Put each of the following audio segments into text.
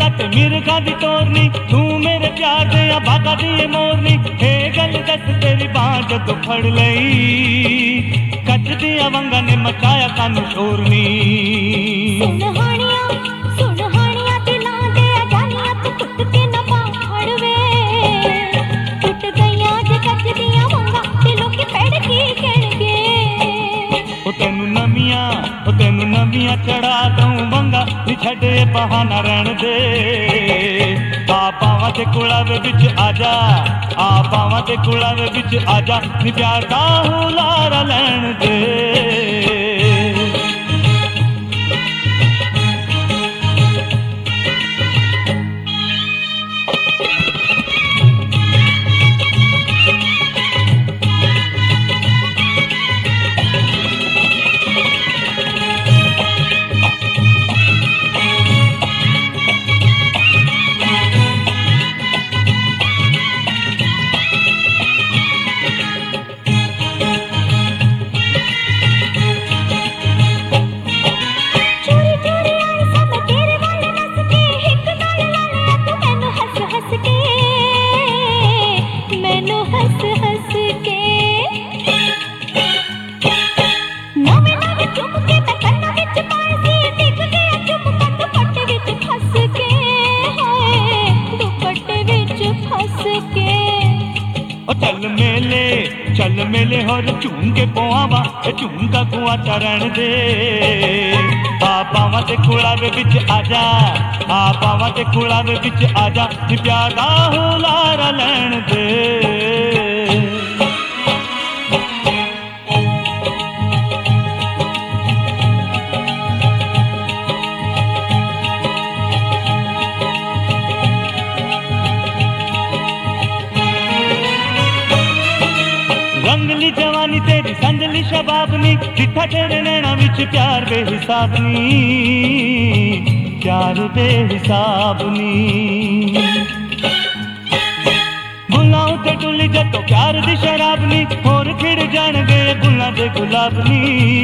तेरिया ते मिर्गा दी तोरनी, तू मेरे प्यार दे या बागा दी मोरनी। हे गल दस तेरी बांह जदों फड़ लई, कच दिया वंगा ने मचाया सानू शोरनी। सुन हानिया दिलां दे जानिया तू टुट के ना पाड़ वे, टुट गईयां जे कच दिया वंगा ते लोकी पैड़ की कहणगे। तेनू नवियां चढ़ा दूं वंगा, नी छड़े बहाना रहन दे। आ पावां ते कुड़ावे विच आजा, आ पावां ते कुड़ावे विच आजा, नी प्यार दा हुलारा लैण दे। चल मेले होर झूम के पोआवा, झूम का कुआ चरण दे। आ पावां ते कुड़ावे विच आजा, आ पावां ते कुड़ावे विच आजा, नी प्यार दा हुलारा लैण दे। रंगली जवानी तेरी संजली शबाबनी, जिठा तेरे नैना विच प्यार बेहिसाबनी, प्यार बेहिसाबनी। बुलां ते डुली जदों प्यार दी शराबनी, होर खिड़ जाण गए बुलां दे गुलाबनी,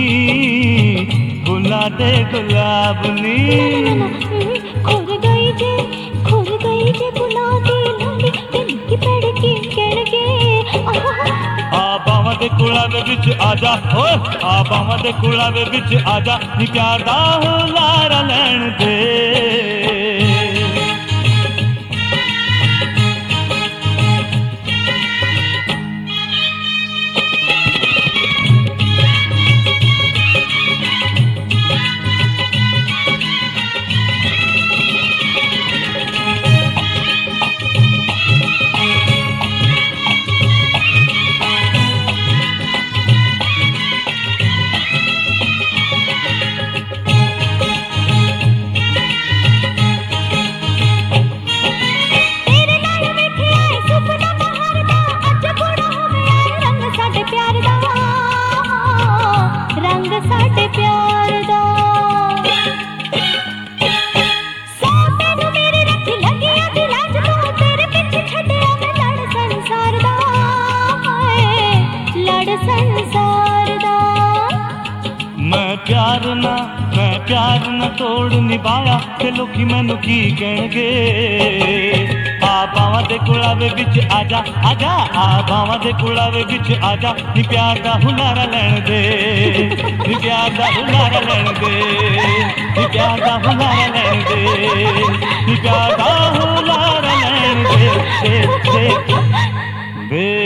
बुलां दे गुलाबनी। खुर गई जे बुला दी लाली, दिल की पैड़ की कहणगे। बावां दे कुड़ावे विच आजा, आ बावां दे कुड़ावे विच आजा, नी प्यार दा हुलारा लैण दे। मैं प्यार न तोड़ निभाया, ते लोकी मैनू की कहणगे। आ बावां दे कुड़ावे विच आजा, आजा, आ बावां दे कुड़ावे विच आजा, नी प्यार दा हुलारा लैण दे, नी प्यार दा हुलारा लैण दे, नी प्यार दा हुलारा लैण दे, नी प्यार दा हुलारा लैण दे।